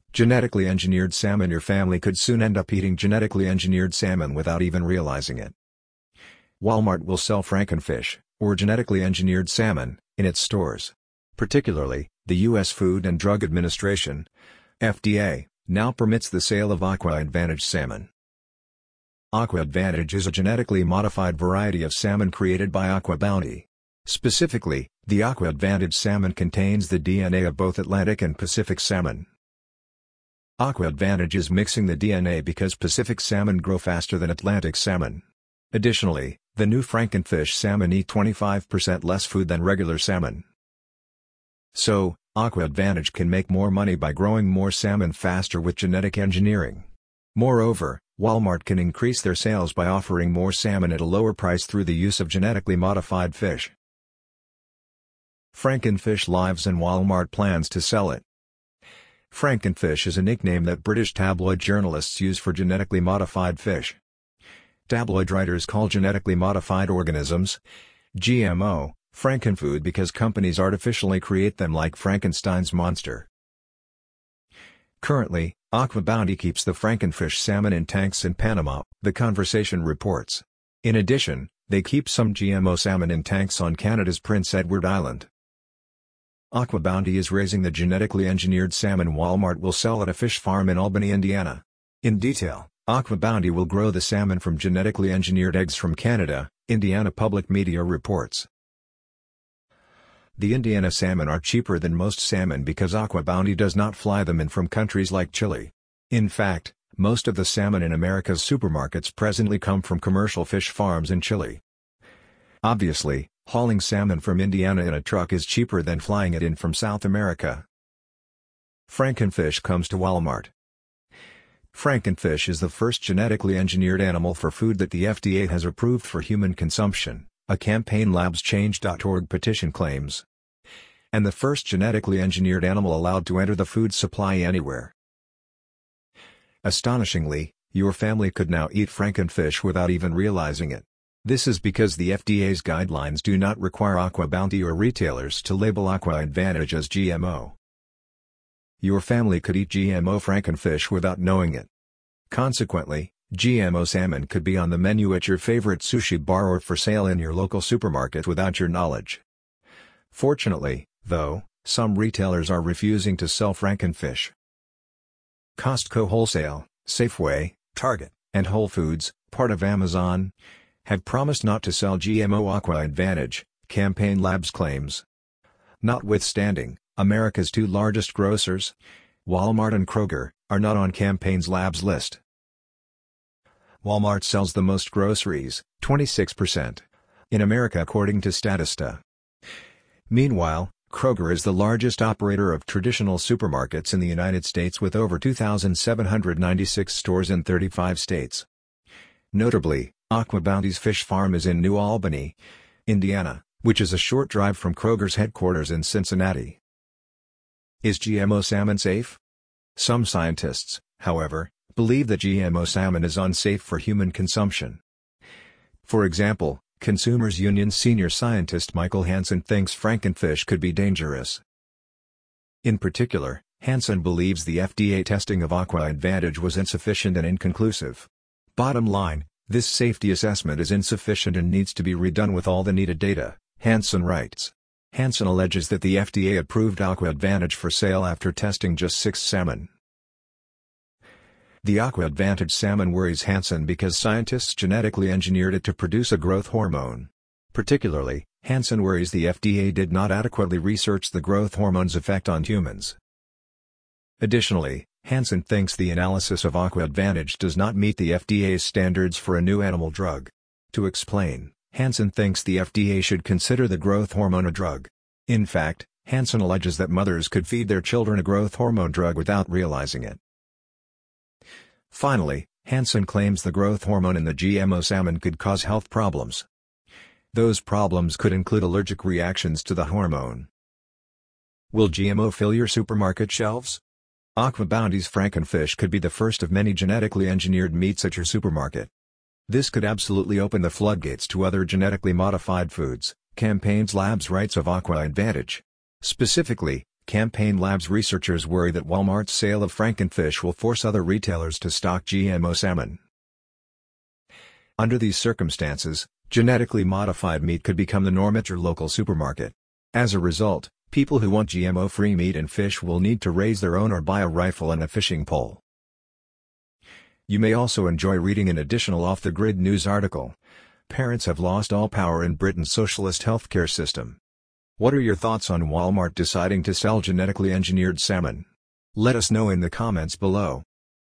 Genetically engineered salmon. Your family could soon end up eating genetically engineered salmon without even realizing it. Walmart will sell Frankenfish, or genetically engineered salmon, in its stores. Particularly, the U.S. Food and Drug Administration, FDA, now permits the sale of Aqua Advantage salmon. Aqua Advantage is a genetically modified variety of salmon created by Aqua Bounty. Specifically, the Aqua Advantage salmon contains the DNA of both Atlantic and Pacific salmon. Aqua Advantage is mixing the DNA because Pacific salmon grow faster than Atlantic salmon. Additionally, the new Frankenfish salmon eat 25% less food than regular salmon. So, Aqua Advantage can make more money by growing more salmon faster with genetic engineering. Moreover, Walmart can increase their sales by offering more salmon at a lower price through the use of genetically modified fish. Frankenfish lives and Walmart plans to sell it. Frankenfish is a nickname that British tabloid journalists use for genetically modified fish. Tabloid writers call genetically modified organisms, GMO, Frankenfood because companies artificially create them like Frankenstein's monster. Currently, Aqua Bounty keeps the Frankenfish salmon in tanks in Panama, The Conversation reports. In addition, they keep some GMO salmon in tanks on Canada's Prince Edward Island. Aqua Bounty is raising the genetically engineered salmon Walmart will sell at a fish farm in Albany, Indiana. In detail, Aqua Bounty will grow the salmon from genetically engineered eggs from Canada, Indiana Public Media reports. The Indiana salmon are cheaper than most salmon because Aqua Bounty does not fly them in from countries like Chile. In fact, most of the salmon in America's supermarkets presently come from commercial fish farms in Chile. Obviously, hauling salmon from Indiana in a truck is cheaper than flying it in from South America. Frankenfish comes to Walmart. Frankenfish is the first genetically engineered animal for food that the FDA has approved for human consumption, a CampaignLabsChange.org petition claims. And the first genetically engineered animal allowed to enter the food supply anywhere. Astonishingly, your family could now eat Frankenfish without even realizing it. This is because the FDA's guidelines do not require Aqua Bounty or retailers to label Aqua Advantage as GMO. Your family could eat GMO Frankenfish without knowing it. Consequently, GMO salmon could be on the menu at your favorite sushi bar or for sale in your local supermarket without your knowledge. Fortunately, though, some retailers are refusing to sell Frankenfish. Costco Wholesale, Safeway, Target, and Whole Foods, part of Amazon, have promised not to sell GMO Aqua Advantage, Campaign Labs claims. Notwithstanding, America's two largest grocers, Walmart and Kroger, are not on Campaign Labs' list. Walmart sells the most groceries, 26%, in America according to Statista. Meanwhile, Kroger is the largest operator of traditional supermarkets in the United States with over 2,796 stores in 35 states. Notably, Aqua Bounty's fish farm is in New Albany, Indiana, which is a short drive from Kroger's headquarters in Cincinnati. Is GMO salmon safe? Some scientists, however, believe that GMO salmon is unsafe for human consumption. For example, Consumers Union senior scientist Michael Hansen thinks Frankenfish could be dangerous. In particular, Hansen believes the FDA testing of Aqua Advantage was insufficient and inconclusive. Bottom line, this safety assessment is insufficient and needs to be redone with all the needed data, Hansen writes. Hansen alleges that the FDA approved Aqua Advantage for sale after testing just 6 salmon. The Aqua Advantage salmon worries Hansen because scientists genetically engineered it to produce a growth hormone. Particularly, Hansen worries the FDA did not adequately research the growth hormone's effect on humans. Additionally, Hansen thinks the analysis of Aqua Advantage does not meet the FDA's standards for a new animal drug. To explain, Hansen thinks the FDA should consider the growth hormone a drug. In fact, Hansen alleges that mothers could feed their children a growth hormone drug without realizing it. Finally, Hansen claims the growth hormone in the GMO salmon could cause health problems. Those problems could include allergic reactions to the hormone. Will GMO fill your supermarket shelves? Aqua Bounty's Frankenfish could be the first of many genetically engineered meats at your supermarket. This could absolutely open the floodgates to other genetically modified foods, Campaign Labs writes of Aqua Advantage. Specifically, Campaign Labs researchers worry that Walmart's sale of Frankenfish will force other retailers to stock GMO salmon. Under these circumstances, genetically modified meat could become the norm at your local supermarket. As a result, people who want GMO-free meat and fish will need to raise their own or buy a rifle and a fishing pole. You may also enjoy reading an additional off-the-grid news article. Parents have lost all power in Britain's socialist healthcare system. What are your thoughts on Walmart deciding to sell genetically engineered salmon? Let us know in the comments below.